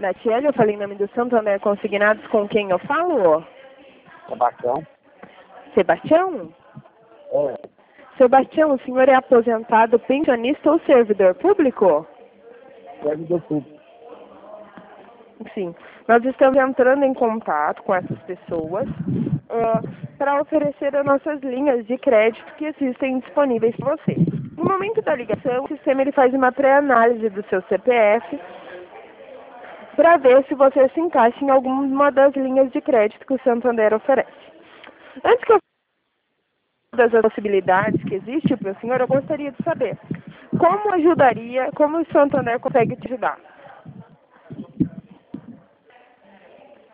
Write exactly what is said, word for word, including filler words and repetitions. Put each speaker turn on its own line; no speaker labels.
Donatelli, eu falei em nome do Santander Consignados, com quem eu falo?
Sebastião.
Sebastião?
É.
Sebastião, o senhor é aposentado, pensionista ou servidor público?
Servidor público.
Sim. Nós estamos entrando em contato com essas pessoas uh, para oferecer as nossas linhas de crédito que existem disponíveis para você. No momento da ligação, o sistema ele faz uma pré-análise do seu C P F para ver se você se encaixa em alguma das linhas de crédito que o Santander oferece. Antes que eu fale das possibilidades que existem para o senhor, eu gostaria de saber como ajudaria, como o Santander consegue te ajudar.